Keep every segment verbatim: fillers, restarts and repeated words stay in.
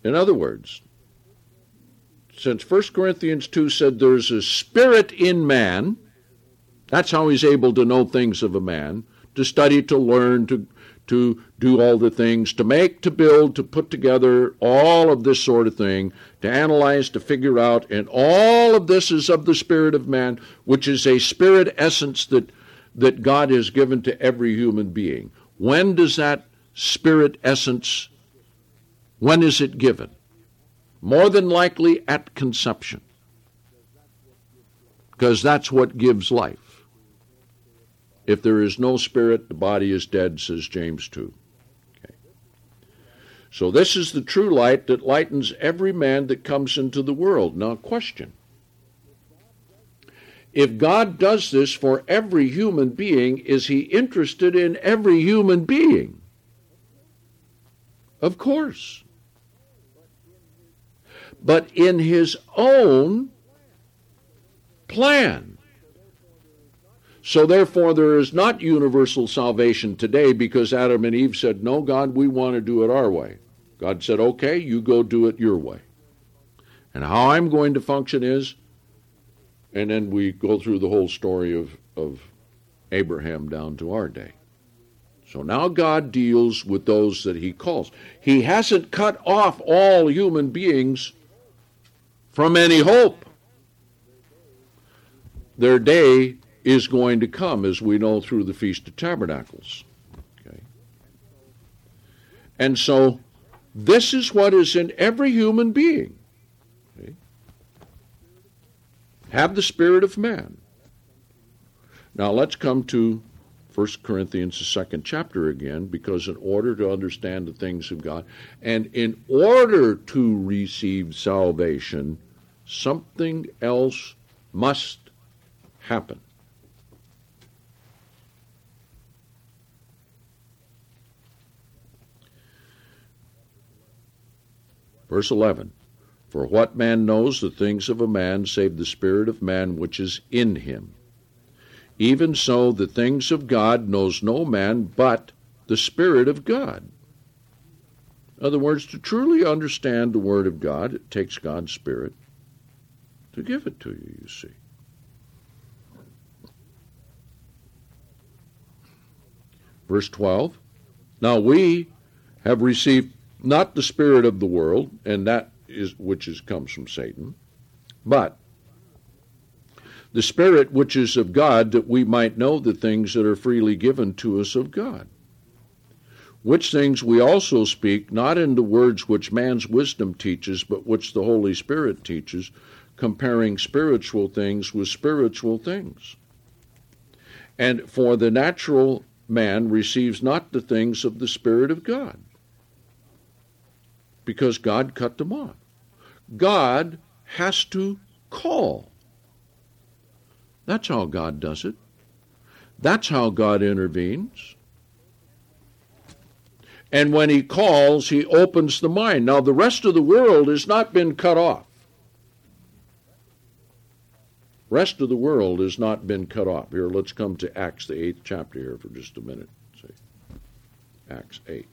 In other words, since First Corinthians two said there's a spirit in man, that's how he's able to know things of a man, to study, to learn, to, to do all the things, to make, to build, to put together, all of this sort of thing, to analyze, to figure out, and all of this is of the spirit of man, which is a spirit essence that, that God has given to every human being. When does that spirit essence, when is it given? More than likely at conception, because that's what gives life. If there is no spirit, the body is dead, says James two. Okay. So this is the true light that lightens every man that comes into the world. Now, question. If God does this for every human being, is he interested in every human being? Of course. But in his own plan. So therefore there is not universal salvation today because Adam and Eve said, no, God, we want to do it our way. God said, okay, you go do it your way. And how I'm going to function is, and then we go through the whole story of, of Abraham down to our day. So now God deals with those that he calls. He hasn't cut off all human beings from any hope. Their day is going to come, as we know through the Feast of Tabernacles. Okay. And so this is what is in every human being. Okay. Have the spirit of man. Now let's come to First Corinthians, the second chapter again, because in order to understand the things of God, and in order to receive salvation, something else must happen. Verse eleven, for what man knows the things of a man save the spirit of man which is in him? Even so the things of God knows no man but the Spirit of God. In other words, to truly understand the Word of God, it takes God's Spirit to give it to you, you see. Verse twelve, now we have received not the spirit of the world, and that is which is comes from Satan, but the Spirit which is of God, that we might know the things that are freely given to us of God. Which things we also speak, not in the words which man's wisdom teaches, but which the Holy Spirit teaches, comparing spiritual things with spiritual things. And for the natural man receives not the things of the Spirit of God, because God cut them off. God has to call. That's how God does it. That's how God intervenes. And when he calls, he opens the mind. Now, the rest of the world has not been cut off. Rest of the world has not been cut off. Here, let's come to Acts, the eighth chapter here for just a minute. See, Acts eight.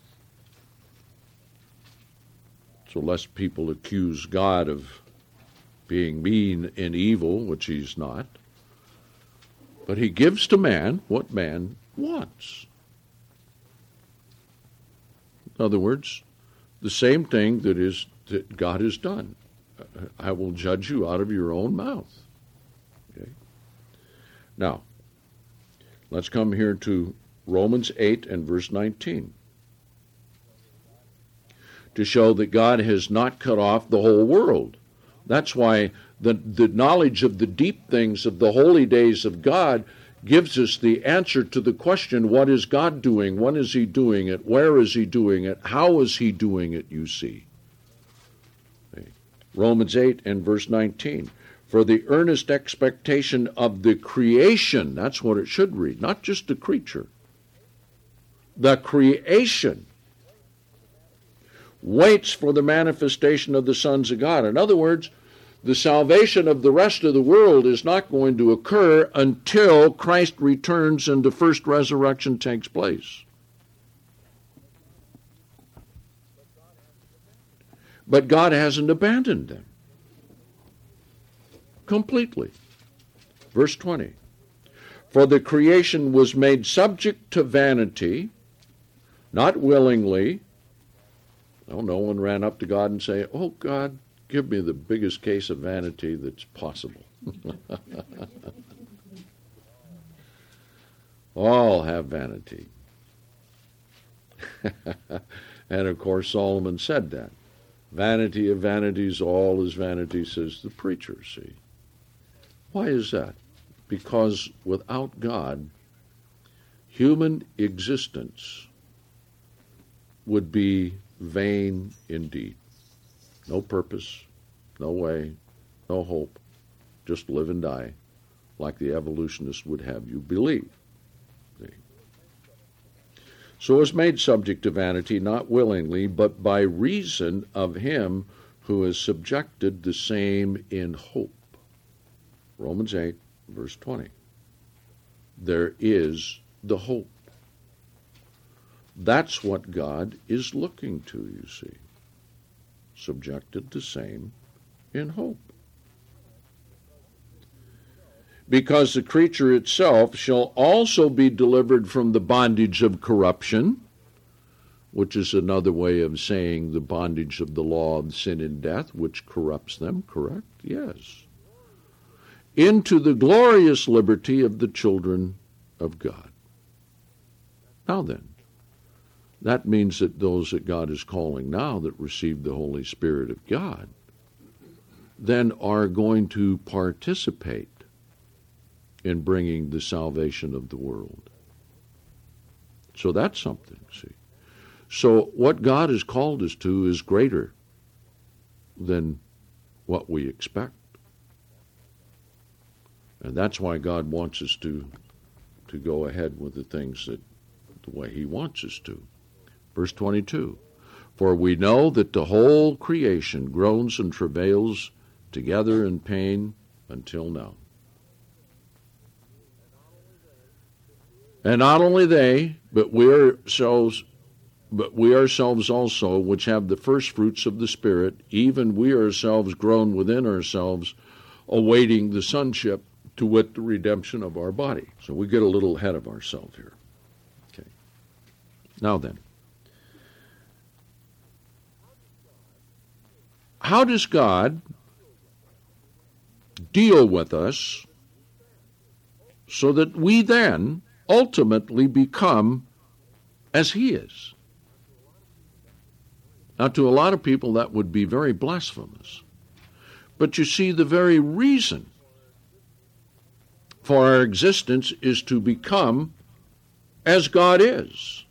So lest people accuse God of being mean and evil, which he's not. But he gives to man what man wants. In other words, the same thing that is that God has done. I will judge you out of your own mouth. Okay. Now, let's come here to Romans eight and verse nineteen. To show that God has not cut off the whole world. That's why the, the knowledge of the deep things of the holy days of God gives us the answer to the question, what is God doing? When is he doing it? Where is he doing it? How is he doing it, you see? Okay. Romans eight and verse nineteen. For the earnest expectation of the creation, that's what it should read, not just the creature. The creation waits for the manifestation of the sons of God. In other words, the salvation of the rest of the world is not going to occur until Christ returns and the first resurrection takes place. But God hasn't abandoned them completely. Verse twenty. For the creation was made subject to vanity, not willingly. Oh, no one ran up to God and say, oh, God, give me the biggest case of vanity that's possible. All have vanity. And of course Solomon said that. Vanity of vanities, all is vanity, says the preacher, see. Why is that? Because without God, human existence would be vain indeed. No purpose, no way, no hope. Just live and die, like the evolutionists would have you believe. See? So is made subject to vanity, not willingly, but by reason of him who is subjected the same in hope. Romans eight, verse twenty. There is the hope. That's what God is looking to, you see. Subjected the same in hope. Because the creature itself shall also be delivered from the bondage of corruption, which is another way of saying the bondage of the law of sin and death, which corrupts them, correct? Yes. Into the glorious liberty of the children of God. Now then, that means that those that God is calling now that receive the Holy Spirit of God then are going to participate in bringing the salvation of the world. So that's something, see. So what God has called us to is greater than what we expect. And that's why God wants us to, to go ahead with the things that the way he wants us to. Verse twenty-two, for we know that the whole creation groans and travails together in pain until now. And not only they, but we ourselves, but we ourselves also, which have the first fruits of the Spirit, even we ourselves groan within ourselves, awaiting the sonship, to wit, the redemption of our body. So we get a little ahead of ourselves here. Okay. Now then, how does God deal with us so that we then ultimately become as he is? Now, to a lot of people, that would be very blasphemous. But you see, the very reason for our existence is to become as God is.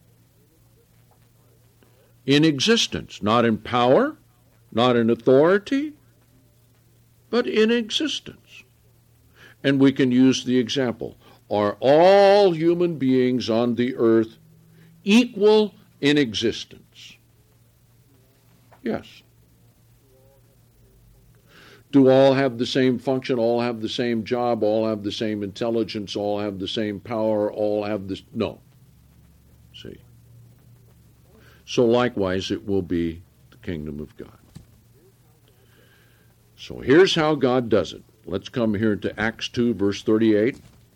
In existence, not in power, not in authority, but in existence. And we can use the example. Are all human beings on the earth equal in existence? Yes. Do all have the same function, all have the same job, all have the same intelligence, all have the same power, all have this? No. See? So likewise it will be the kingdom of God. So here's how God does it. Let's come here to Acts two, verse thirty-eight.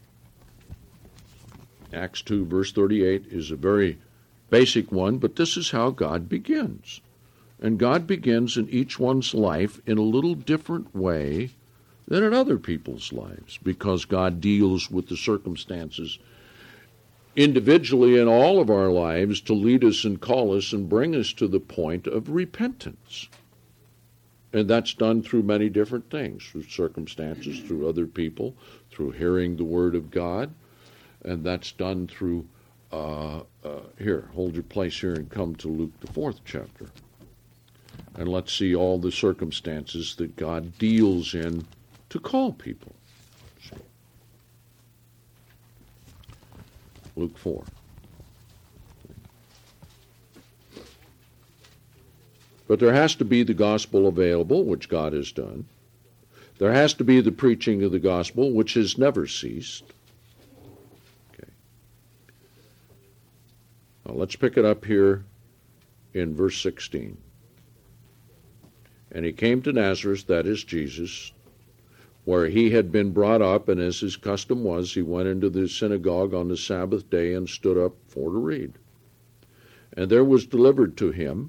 Acts two, verse thirty-eight is a very basic one, but this is how God begins. And God begins in each one's life in a little different way than in other people's lives, because God deals with the circumstances individually in all of our lives to lead us and call us and bring us to the point of repentance. And that's done through many different things, through circumstances, through other people, through hearing the Word of God, and that's done through, uh, uh, here, hold your place here and come to Luke, the fourth chapter. And let's see all the circumstances that God deals in to call people. See. Luke four. But there has to be the gospel available, which God has done. There has to be the preaching of the gospel, which has never ceased. Okay. Now let's pick it up here in verse sixteen. And he came to Nazareth, that is Jesus, where he had been brought up, and as his custom was, he went into the synagogue on the Sabbath day and stood up for to read. And there was delivered to him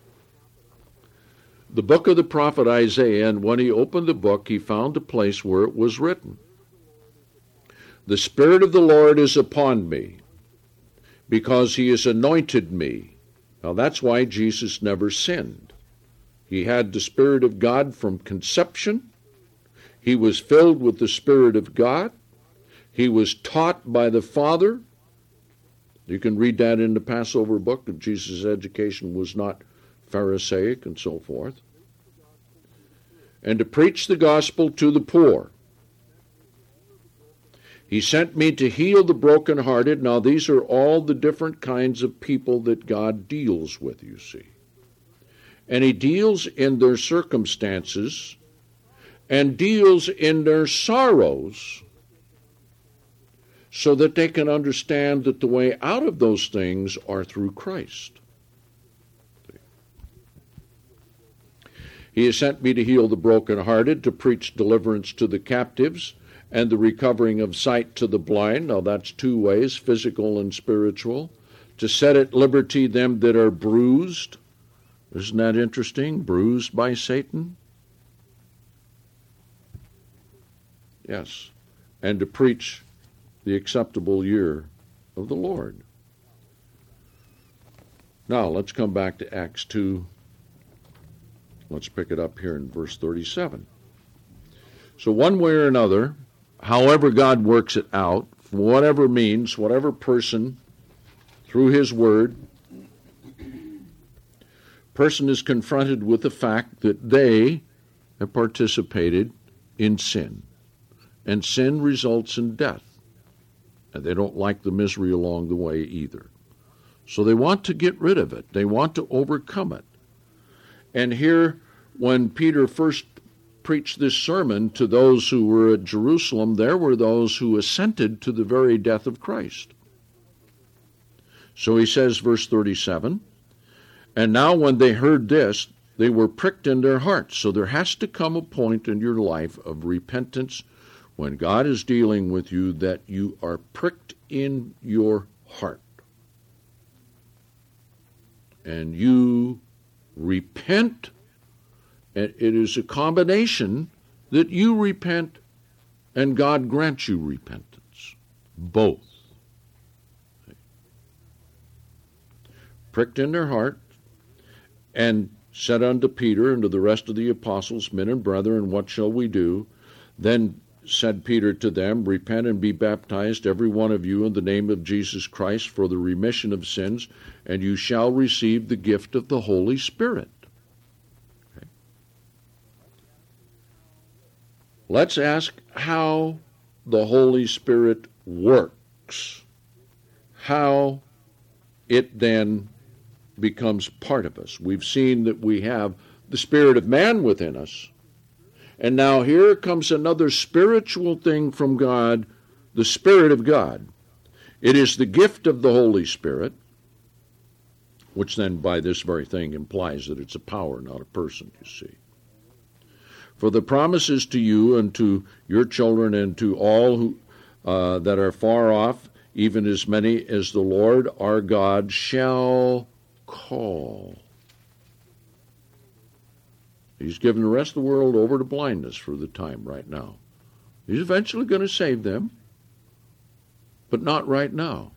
the book of the prophet Isaiah, and when he opened the book, he found a place where it was written, "The Spirit of the Lord is upon me, because he has anointed me." Now that's why Jesus never sinned. He had the Spirit of God from conception. He was filled with the Spirit of God. He was taught by the Father. You can read that in the Passover book, that Jesus' education was not Pharisaic and so forth. And to preach the gospel to the poor. He sent me to heal the brokenhearted. Now these are all the different kinds of people that God deals with, you see. And he deals in their circumstances and deals in their sorrows so that they can understand that the way out of those things are through Christ. He has sent me to heal the brokenhearted, to preach deliverance to the captives, and the recovering of sight to the blind. Now that's two ways, physical and spiritual. To set at liberty them that are bruised. Isn't that interesting? Bruised by Satan? Yes. And to preach the acceptable year of the Lord. Now let's come back to Acts two. Let's pick it up here in verse thirty-seven. So one way or another, however God works it out, for whatever means, whatever person, through his word, person is confronted with the fact that they have participated in sin. And sin results in death. And they don't like the misery along the way either. So they want to get rid of it. They want to overcome it. And here, when Peter first preached this sermon to those who were at Jerusalem, there were those who assented to the very death of Christ. So he says, verse thirty-seven, "And now when they heard this, they were pricked in their hearts." So there has to come a point in your life of repentance when God is dealing with you that you are pricked in your heart. And you repent, and it is a combination that you repent and God grants you repentance. Both. Pricked in their heart, and said unto Peter and to the rest of the apostles, "Men and brethren, what shall we do?" Then said Peter to them, "Repent and be baptized, every one of you, in the name of Jesus Christ for the remission of sins, and you shall receive the gift of the Holy Spirit." Okay. Let's ask how the Holy Spirit works, how it then becomes part of us. We've seen that we have the spirit of man within us. And now here comes another spiritual thing from God, the Spirit of God. It is the gift of the Holy Spirit, which then by this very thing implies that it's a power, not a person, you see. For the promises to you and to your children and to all who uh, that are far off, even as many as the Lord our God shall call. He's given the rest of the world over to blindness for the time right now. He's eventually going to save them, but not right now.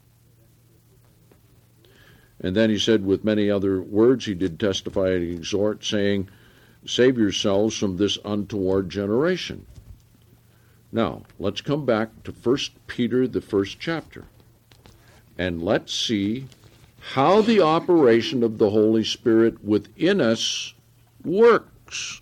And then he said, with many other words, he did testify and exhort, saying, "Save yourselves from this untoward generation." Now, let's come back to First Peter, the first chapter, and let's see how the operation of the Holy Spirit within us works.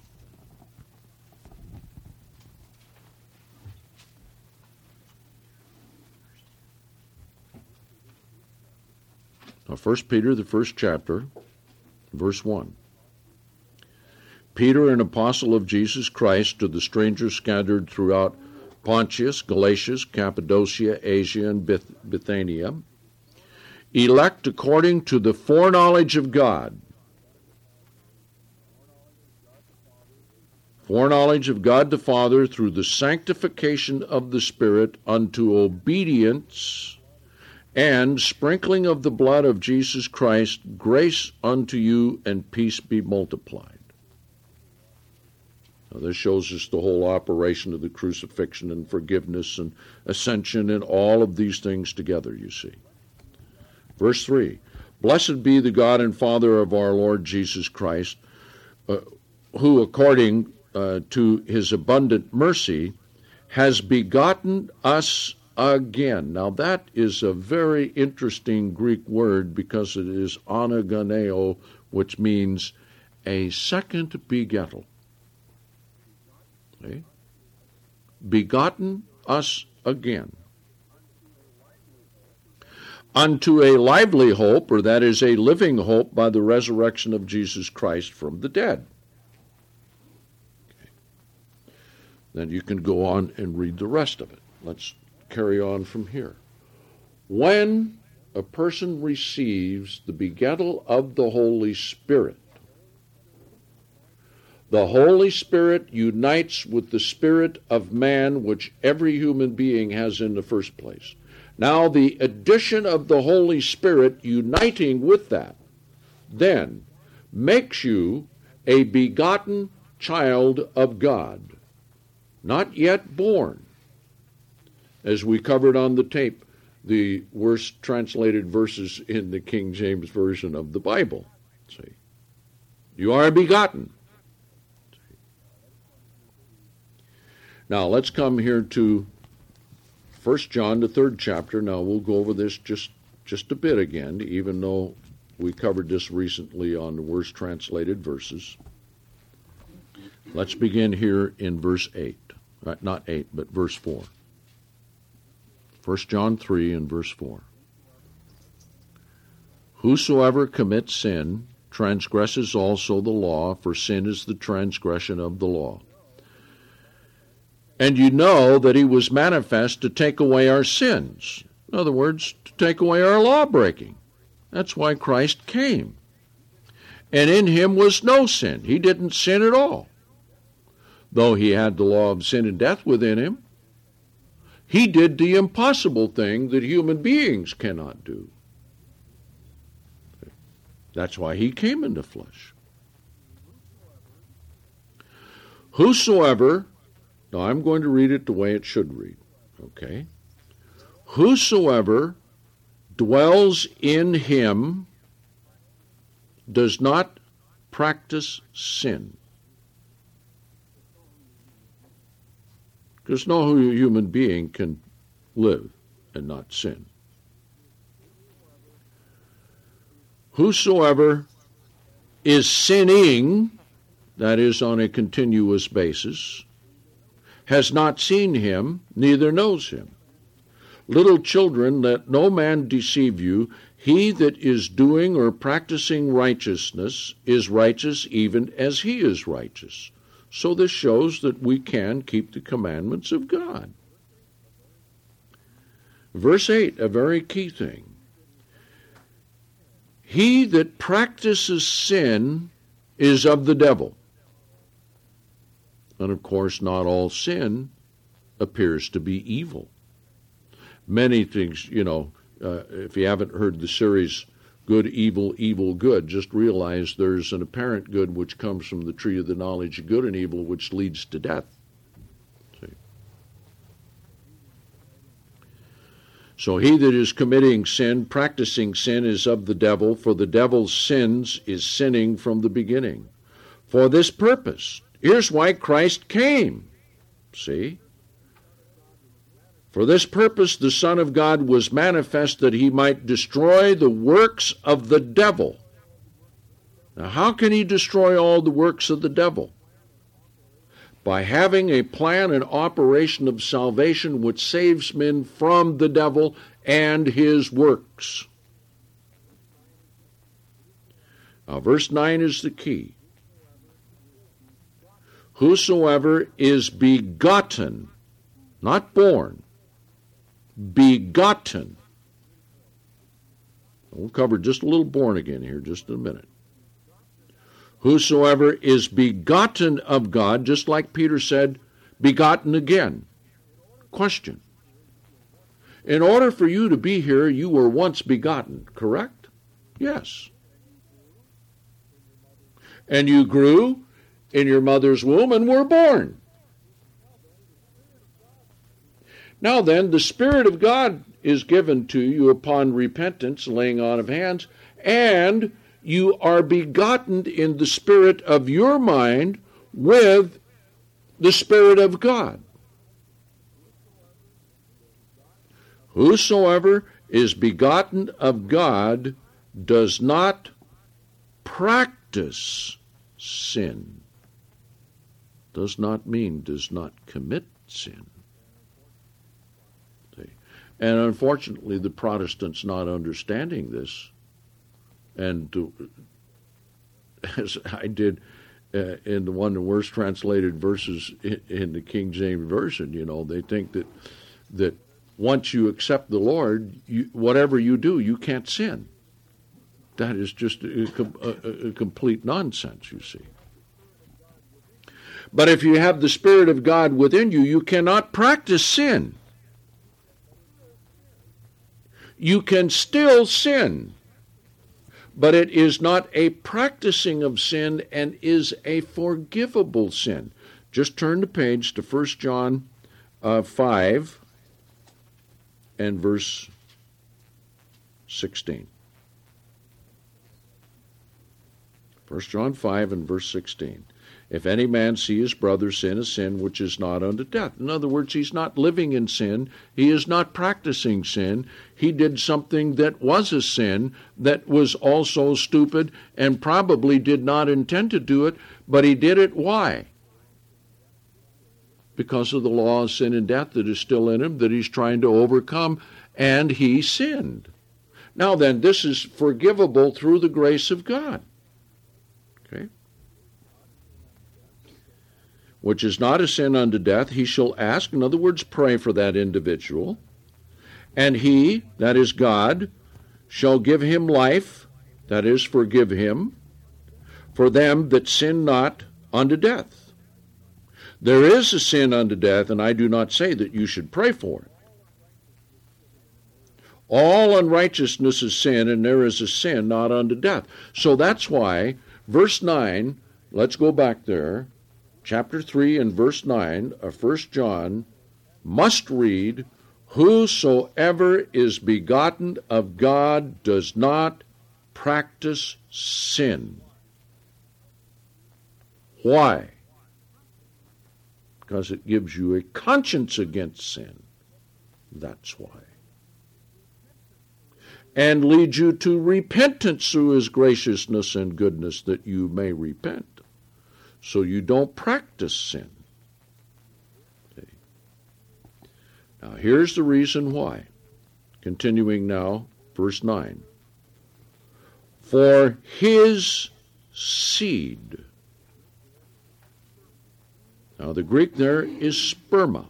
Now, First Peter, the first chapter, verse one. "Peter, an apostle of Jesus Christ, to the strangers scattered throughout Pontus, Galatia, Cappadocia, Asia, and Bithynia, elect according to the foreknowledge of God, Foreknowledge of God the Father through the sanctification of the Spirit unto obedience and sprinkling of the blood of Jesus Christ, grace unto you and peace be multiplied. Now this shows us the whole operation of the crucifixion and forgiveness and ascension and all of these things together, you see. Verse three, blessed be the God and Father of our Lord Jesus Christ, uh, who according uh, to his abundant mercy has begotten us again. Now that is a very interesting Greek word because it is anaganeo, which means a second begettal. Okay? Begotten us again. Unto a lively hope, or that is a living hope by the resurrection of Jesus Christ from the dead. Okay. Then you can go on and read the rest of it. Let's carry on from here. When a person receives the begettal of the Holy Spirit, the Holy Spirit unites with the spirit of man, which every human being has in the first place. Now the addition of the Holy Spirit uniting with that then makes you a begotten child of God, not yet born. As we covered on the tape, the worst translated verses in the King James Version of the Bible. See, you are begotten. Now let's come here to First John, the third chapter. Now we'll go over this just, just a bit again, even though we covered this recently on the worst translated verses. Let's begin here in verse eight. Right, not eight, but verse four. First John three and verse four. Whosoever commits sin transgresses also the law, for sin is the transgression of the law. And you know that he was manifest to take away our sins. In other words, to take away our law-breaking. That's why Christ came. And in him was no sin. He didn't sin at all. Though he had the law of sin and death within him, he did the impossible thing that human beings cannot do. That's why he came in the flesh. Whosoever... Now, I'm going to read it the way it should read, okay? Whosoever dwells in him does not practice sin. Because no human being can live and not sin. Whosoever is sinning, that is on a continuous basis, has not seen him, neither knows him. Little children, let no man deceive you. He that is doing or practicing righteousness is righteous even as he is righteous. So this shows that we can keep the commandments of God. Verse eight, a very key thing. He that practices sin is of the devil. And of course, not all sin appears to be evil. Many things, you know, uh, if you haven't heard the series Good, Evil, Evil, Good, just realize there's an apparent good which comes from the tree of the knowledge of good and evil, which leads to death. See? So he that is committing sin, practicing sin, is of the devil, for the devil's sins is sinning from the beginning. For this purpose, here's why Christ came. See? For this purpose the Son of God was manifest, that he might destroy the works of the devil. Now, how can he destroy all the works of the devil? By having a plan and operation of salvation which saves men from the devil and his works. Now, verse nine is the key. Whosoever is begotten, not born, begotten. We'll cover just a little born again here just in a minute. Whosoever is begotten of God, just like Peter said, begotten again. Question. In order for you to be here, you were once begotten, correct? Yes. And you grew in your mother's womb and were born. Now then, the Spirit of God is given to you upon repentance, laying on of hands, and you are begotten in the spirit of your mind with the Spirit of God. Whosoever is begotten of God does not practice sin. Does not mean does not commit sin. See? And unfortunately, the Protestants not understanding this, and to, as I did uh, in the one of the worst translated verses in, in the King James Version, you know, they think that that once you accept the Lord, you, whatever you do, you can't sin. That is just a, a, a complete nonsense, you see. But if you have the Spirit of God within you, you cannot practice sin. You can still sin, but it is not a practicing of sin and is a forgivable sin. Just turn the page to First John uh, five and verse sixteen. First John five and verse sixteen. If any man see his brother sin, a sin which is not unto death. In other words, he's not living in sin. He is not practicing sin. He did something that was a sin, that was also stupid, and probably did not intend to do it, but he did it. Why? Because of the law of sin and death that is still in him, that he's trying to overcome, and he sinned. Now then, this is forgivable through the grace of God. Okay? Which is not a sin unto death, he shall ask, in other words, pray for that individual, and he, that is God, shall give him life, that is, forgive him, for them that sin not unto death. There is a sin unto death, and I do not say that you should pray for it. All unrighteousness is sin, and there is a sin not unto death. So that's why, verse nine, let's go back there, chapter three and verse nine of First John must read, whosoever is begotten of God does not practice sin. Why? Because it gives you a conscience against sin. That's why. And leads you to repentance through his graciousness and goodness, that you may repent. So you don't practice sin. Okay. Now here's the reason why. Continuing now, verse nine. For his seed. Now the Greek there is sperma.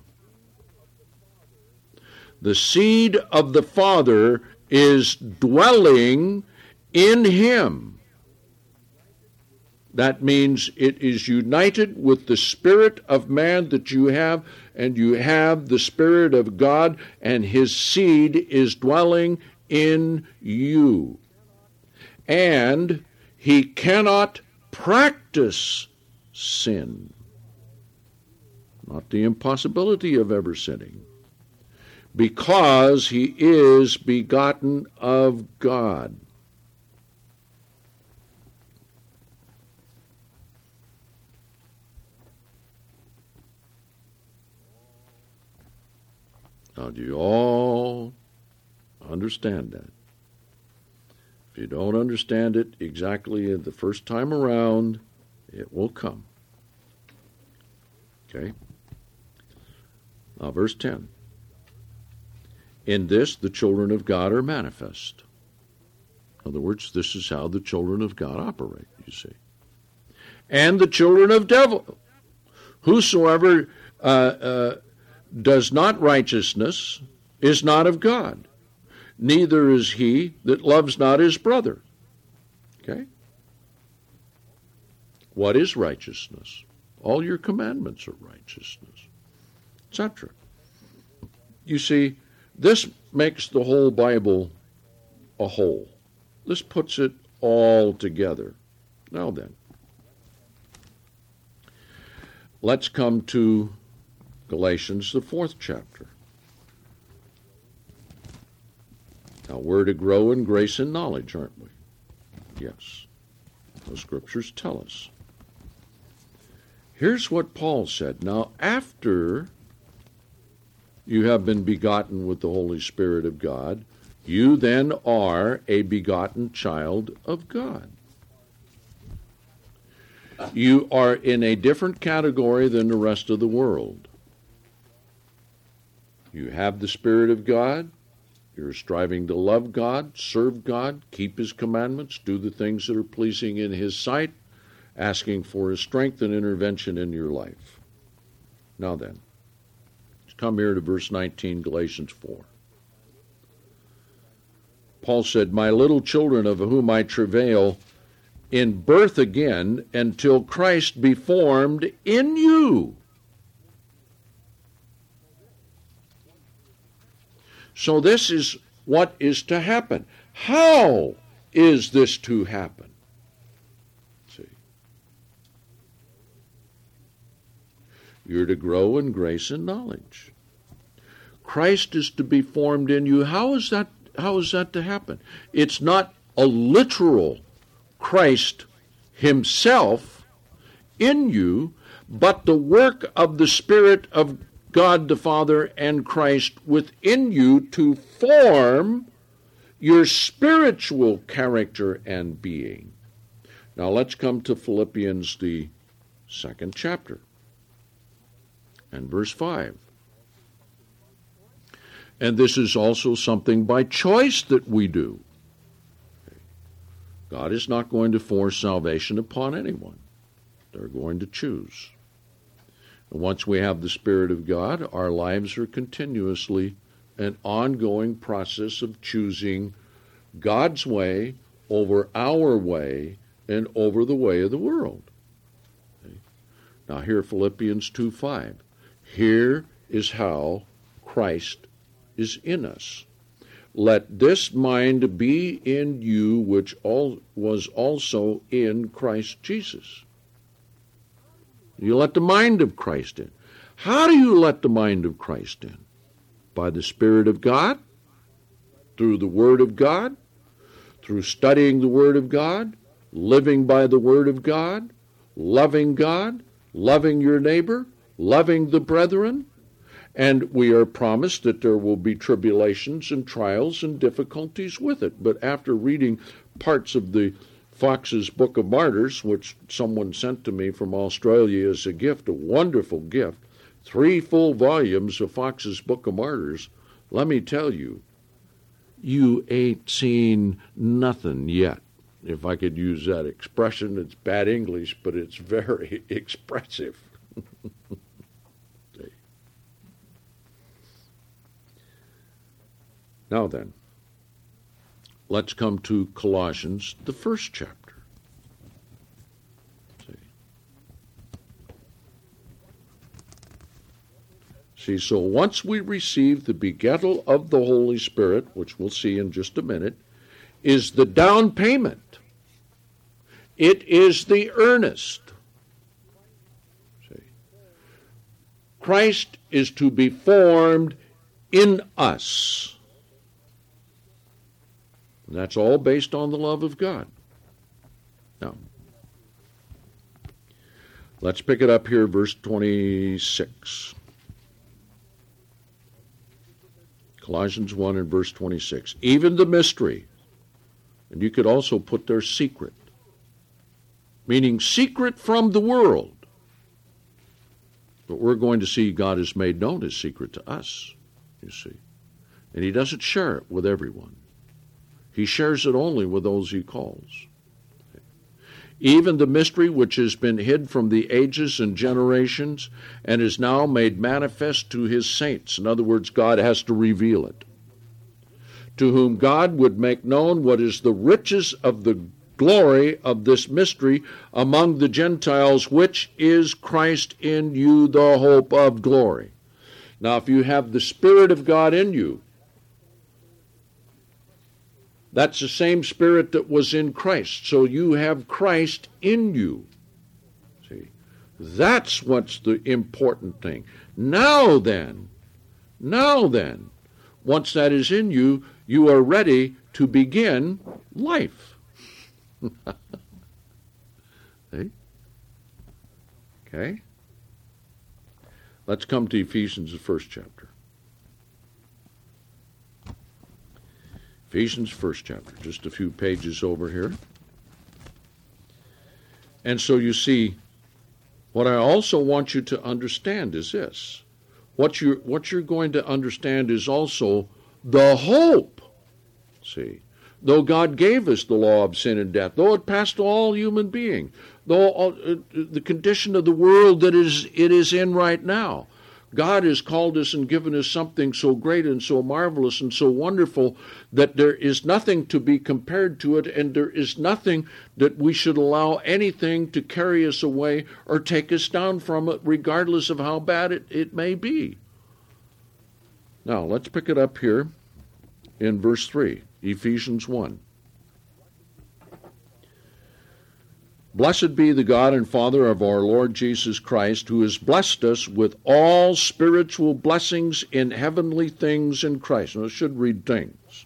The seed of the Father is dwelling in him. That means it is united with the spirit of man that you have, and you have the Spirit of God, and his seed is dwelling in you. And he cannot practice sin. Not the impossibility of ever sinning, because he is begotten of God. Now, do you all understand that? If you don't understand it exactly the first time around, it will come. Okay? Now, verse ten. In this, the children of God are manifest. In other words, this is how the children of God operate, you see. And the children of devil. Whosoever uh, uh, does not righteousness is not of God, neither is he that loves not his brother. Okay? What is righteousness? All your commandments are righteousness, et cetera. You see, this makes the whole Bible a whole. This puts it all together. Now then, let's come to Galatians, the fourth chapter. Now, we're to grow in grace and knowledge, aren't we? Yes. The scriptures tell us. Here's what Paul said. Now, after you have been begotten with the Holy Spirit of God, you then are a begotten child of God. You are in a different category than the rest of the world. You have the Spirit of God. You're striving to love God, serve God, keep His commandments, do the things that are pleasing in His sight, asking for His strength and intervention in your life. Now then, let's come here to verse nineteen, Galatians four. Paul said, "My little children, of whom I travail in birth again, until Christ be formed in you." So this is what is to happen. How is this to happen? See, you're to grow in grace and knowledge. Christ is to be formed in you. How is that? How is that to happen? It's not a literal Christ Himself in you, but the work of the Spirit of God the Father and Christ within you to form your spiritual character and being. Now let's come to Philippians, the second chapter, and verse five. And this is also something by choice that we do. God is not going to force salvation upon anyone. They're going to choose. And once we have the Spirit of God, our lives are continuously an ongoing process of choosing God's way over our way and over the way of the world. Okay. Now here, Philippians two five. Here is how Christ is in us. Let this mind be in you, which all was also in Christ Jesus. You let the mind of Christ in. How do you let the mind of Christ in? By the Spirit of God, through the Word of God, through studying the Word of God, living by the Word of God, loving God, loving your neighbor, loving the brethren. And we are promised that there will be tribulations and trials and difficulties with it. But after reading parts of the Fox's Book of Martyrs, which someone sent to me from Australia as a gift, a wonderful gift, three full volumes of Fox's Book of Martyrs, let me tell you, you ain't seen nothing yet. If I could use that expression, it's bad English, but it's very expressive. Now then, let's come to Colossians, the first chapter. See, See so once we receive the begettal of the Holy Spirit, which we'll see in just a minute, is the down payment. It is the earnest. See, Christ is to be formed in us. And that's all based on the love of God. Now, let's pick it up here, verse twenty-six. Colossians one and verse twenty-six. Even the mystery, and you could also put there secret, meaning secret from the world. But we're going to see God has made known His secret to us, you see. And He doesn't share it with everyone. He shares it only with those He calls. Even the mystery which has been hid from the ages and generations and is now made manifest to His saints. In other words, God has to reveal it. To whom God would make known what is the riches of the glory of this mystery among the Gentiles, which is Christ in you, the hope of glory. Now, if you have the Spirit of God in you, that's the same Spirit that was in Christ. So you have Christ in you. See, that's what's the important thing. Now then, now then, once that is in you, you are ready to begin life. See? Okay? Let's come to Ephesians, the first chapter. Ephesians, first chapter, just a few pages over here. And so you see, what I also want you to understand is this. What you're, what you're going to understand is also the hope. See, though God gave us the law of sin and death, though it passed to all human beings, though all, uh, the condition of the world that is it is in right now, God has called us and given us something so great and so marvelous and so wonderful that there is nothing to be compared to it, and there is nothing that we should allow anything to carry us away or take us down from it, regardless of how bad it, it may be. Now, let's pick it up here in verse three, Ephesians one. Blessed be the God and Father of our Lord Jesus Christ, who has blessed us with all spiritual blessings in heavenly things in Christ. Now, I should read things.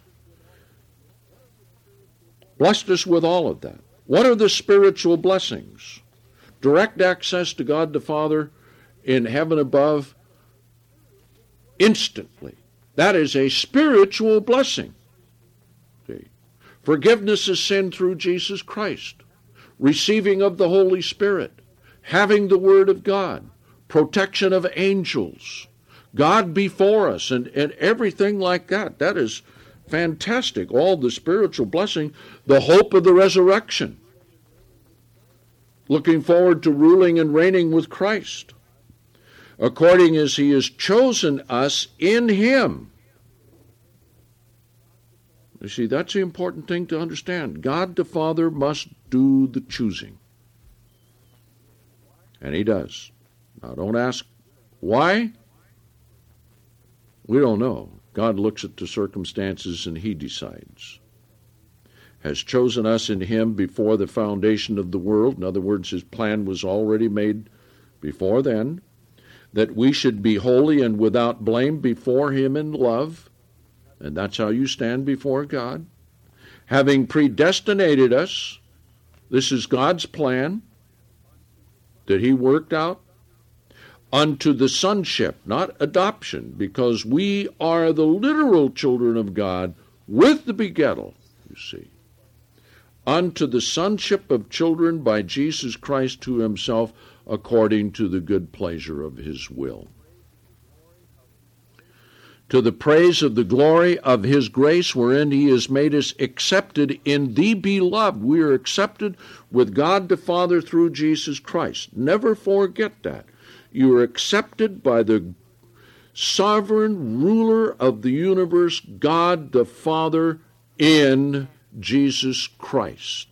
Blessed us with all of that. What are the spiritual blessings? Direct access to God the Father in heaven above instantly. That is a spiritual blessing. See? Forgiveness of sin through Jesus Christ. Receiving of the Holy Spirit, having the Word of God, protection of angels, God before us, and, and everything like that. That is fantastic. All the spiritual blessing, the hope of the resurrection, looking forward to ruling and reigning with Christ, according as He has chosen us in Him. You see, that's the important thing to understand. God the Father must do the choosing. And He does. Now, don't ask why. We don't know. God looks at the circumstances and He decides. Has chosen us in Him before the foundation of the world. In other words, His plan was already made before then, that we should be holy and without blame before Him in love. And that's how you stand before God. Having predestinated us, this is God's plan that He worked out, unto the sonship, not adoption, because we are the literal children of God with the begettal, you see. Unto the sonship of children by Jesus Christ to Himself, according to the good pleasure of His will. To the praise of the glory of His grace, wherein He has made us accepted in the Beloved. We are accepted with God the Father through Jesus Christ. Never forget that. You are accepted by the sovereign ruler of the universe, God the Father, in Jesus Christ.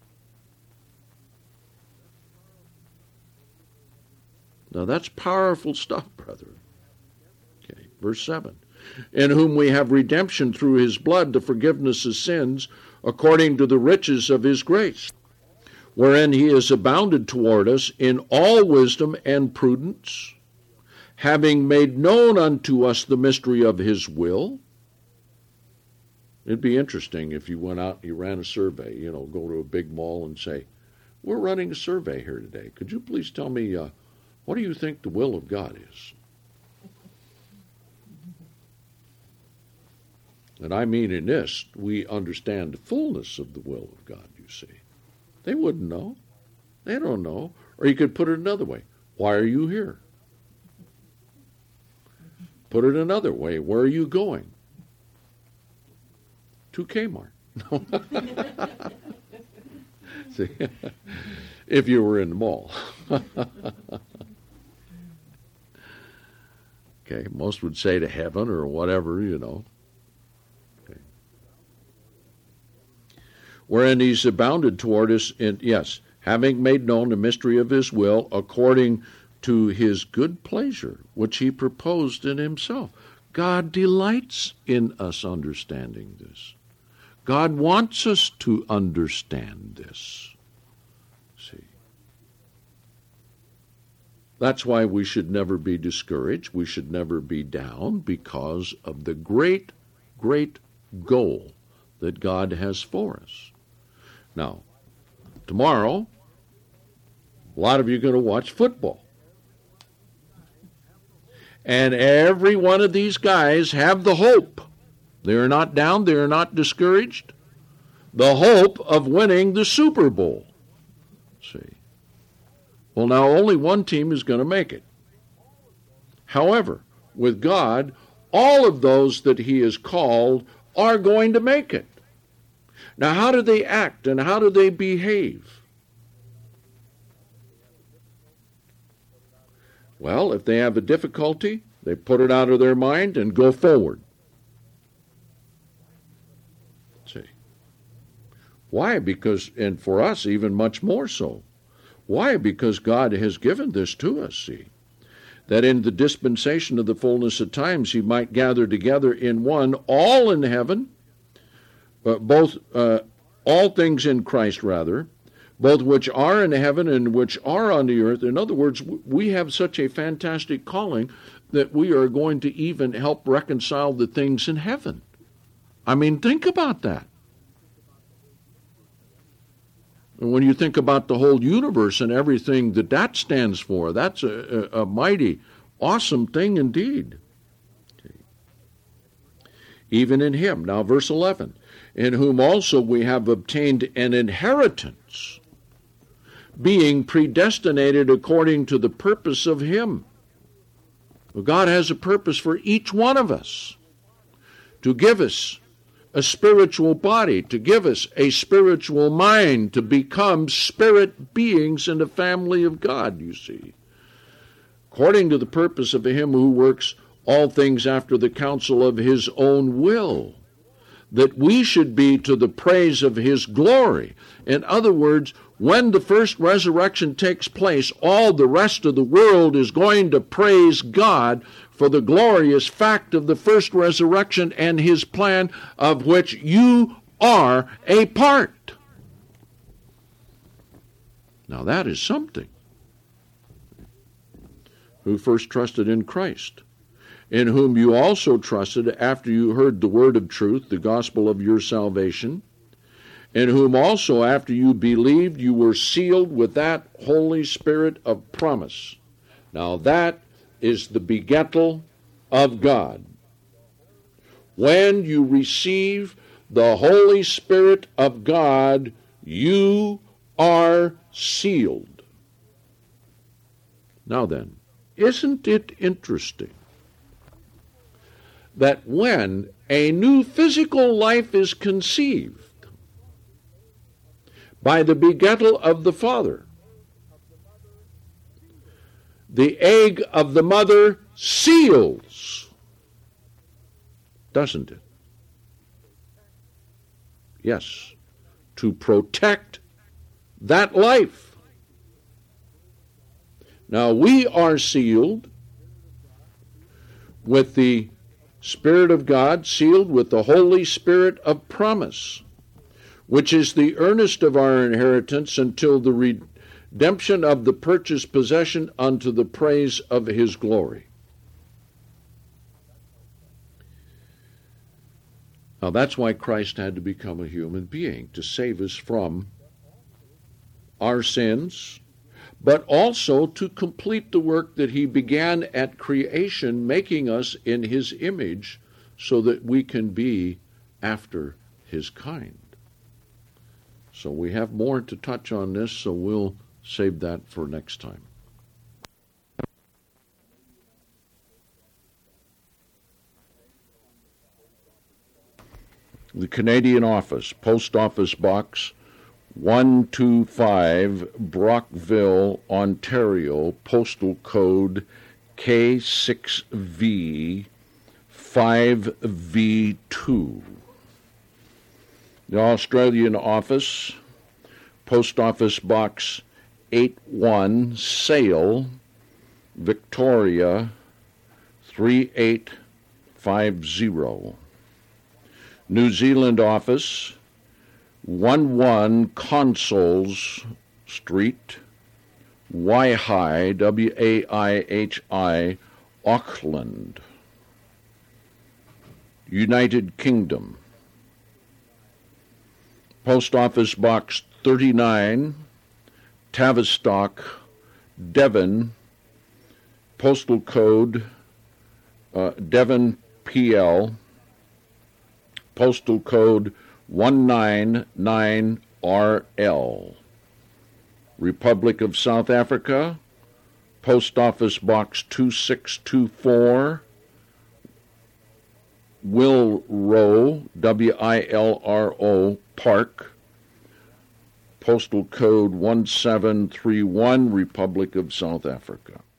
Now that's powerful stuff, brethren. Okay, verse seven. In whom we have redemption through His blood, the forgiveness of sins, according to the riches of His grace, wherein He has abounded toward us in all wisdom and prudence, having made known unto us the mystery of His will. It'd be interesting if you went out and you ran a survey, you know, go to a big mall and say, we're running a survey here today. Could you please tell me, uh, what do you think the will of God is? And I mean in this, we understand the fullness of the will of God, you see. They wouldn't know. They don't know. Or you could put it another way. Why are you here? Put it another way. Where are you going? To Kmart. No. See, if you were in the mall. Okay, most would say to heaven or whatever, you know. wherein he's abounded toward us in, yes, having made known the mystery of his will according to his good pleasure, which he proposed in himself. God delights in us understanding this. God wants us to understand this. See? That's why we should never be discouraged. We should never be down, because of the great, great goal that God has for us. Now, tomorrow, a lot of you are going to watch football. And every one of these guys have the hope. They are not down. They are not discouraged. The hope of winning the Super Bowl. See? Well, now only one team is going to make it. However, with God, all of those that he has called are going to make it. Now, how do they act and how do they behave? Well, if they have a difficulty, they put it out of their mind and go forward. See? Why? Because, and for us, even much more so. Why? Because God has given this to us, see? That in the dispensation of the fullness of times he might gather together in one all in heaven, uh, both, uh, all things in Christ, rather, both which are in heaven and which are on the earth. In other words, we have such a fantastic calling that we are going to even help reconcile the things in heaven. I mean, think about that. And when you think about the whole universe and everything that that stands for, that's a, a, a mighty, awesome thing indeed. Okay. Even in him. Now, verse eleven, in whom also we have obtained an inheritance, being predestinated according to the purpose of him. Well, God has a purpose for each one of us, to give us a spiritual body, to give us a spiritual mind, to become spirit beings in the family of God, you see. According to the purpose of him who works all things after the counsel of his own will, that we should be to the praise of his glory. In other words, when the first resurrection takes place, all the rest of the world is going to praise God for the glorious fact of the first resurrection and his plan, of which you are a part. Now that is something. Who first trusted in Christ, in whom you also trusted after you heard the word of truth, the gospel of your salvation, in whom also after you believed you were sealed with that Holy Spirit of promise. Now that is the begettal of God. When you receive the Holy Spirit of God, you are sealed. Now then, isn't it interesting that when a new physical life is conceived by the begettal of the Father, the egg of the mother seals, doesn't it? Yes, to protect that life. Now we are sealed with the Spirit of God, sealed with the Holy Spirit of promise, which is the earnest of our inheritance until the redemption of the purchased possession unto the praise of his glory. Now that's why Christ had to become a human being, to save us from our sins, but also to complete the work that he began at creation, making us in his image so that we can be after his kind. So we have more to touch on this, so we'll save that for next time. The Canadian Office, Post Office Box one two five, Brockville, Ontario, postal code K six V five V two. The Australian office, Post Office Box eight one, Sale, Victoria three eight five zero. New Zealand office, one one Consols Street, Waihi, W A I H I, Auckland. United Kingdom, Post Office Box thirty-nine, Tavistock, Devon, postal code uh, Devon P L, postal code one nine nine R L. Republic of South Africa, Post Office Box two six two four, Wilro, W I L R O, Park, postal code one seven three one, Republic of South Africa.